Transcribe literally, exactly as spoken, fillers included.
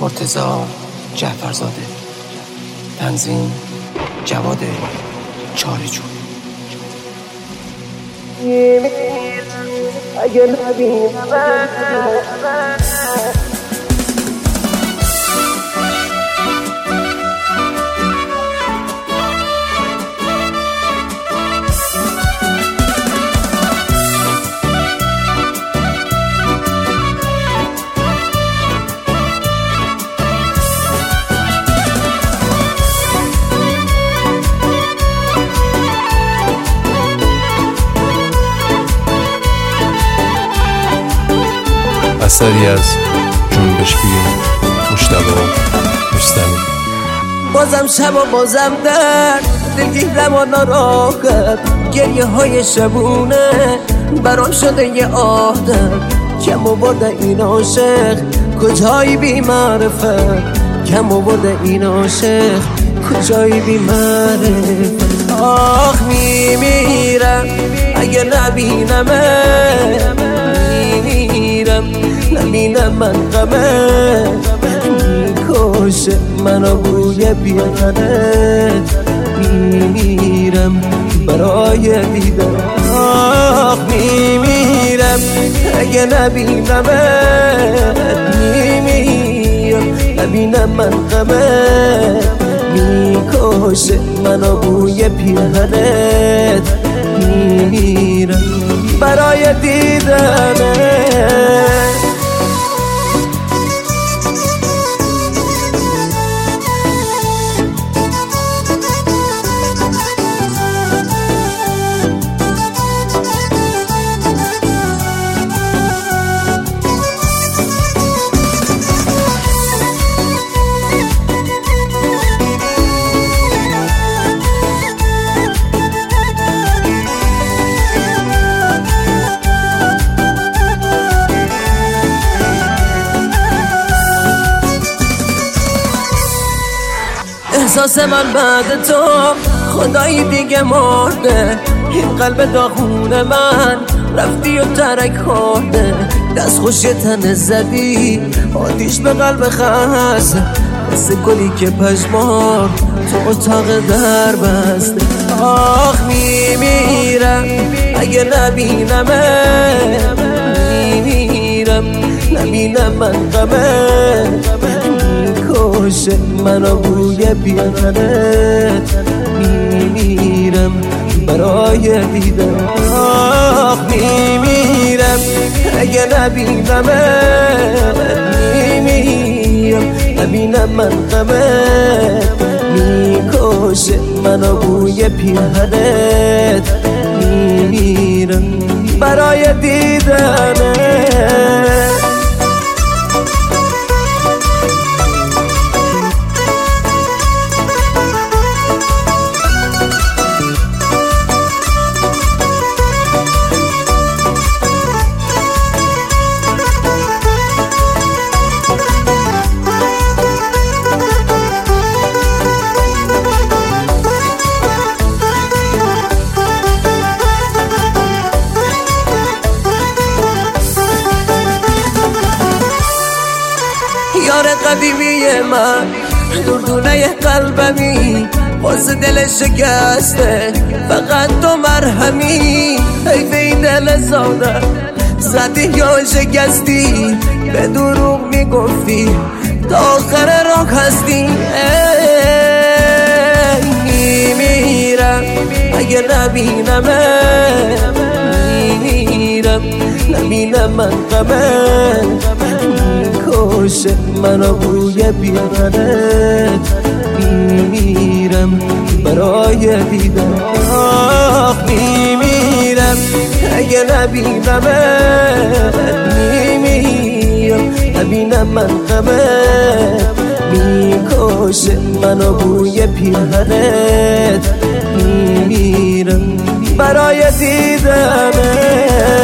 مرتضی جعفرزاده. تنظیم جواد چارجو. اگه نبینم اثری از جنبش بین مجتبی رستمی. بازم شب و بازم درد دلگیرم و ناراحت، گریه های شبونه برام شده یه عادت. کم آورده این عاشق کجایی بی معرفت، کم آورده این عاشق کجایی بی معرفت. آخ میمیرم اگه نبینمه، میمیرم نبینم من غمه، میکشه منو بوی پیرهنت، میمیرم برای دیدن. آخ میمیرم اگه نبینمت، میمیرم نبینم من غمه، میکشه منو بوی پیرهنت، میمیرم برای دیدنت. احساس من بعد تو خدایی دیگه مرده، این قلب داغون من رفتی و ترک خورده. دست خوش تن زدی آتیش به قلب خسته، مثل گلی که پشمار تو اتاق در بسته. آخ میمیرم اگه نبینمه، میمیرم نبینم من غمه، میکشه منو بوی پیرهنت، میمیرم برای دیدن. آخ میمیرم اگه نبینمه، میمیرم نبینم من غمه، میکشه منو بوی پیرهنت، میمیرم برای دیدنت. یار قدیمی من دردونه قلبمی، باز دل شکسته فقط تو مرهمی. حیف این دل ساده زدی یا شکستی، به دروغ میگفتی تا آخر راه هستی. میمیرم اگه نبینمه، میمیرم نبینم من غمه، میکشه منو بوی پیرهنت، میمیرم برای دیدن. آخ میمیرم اگه نبینمه، میمیرم نبینم من غمه، میکشه منو بوی پیرهنت، میمیرم برای دیدنت.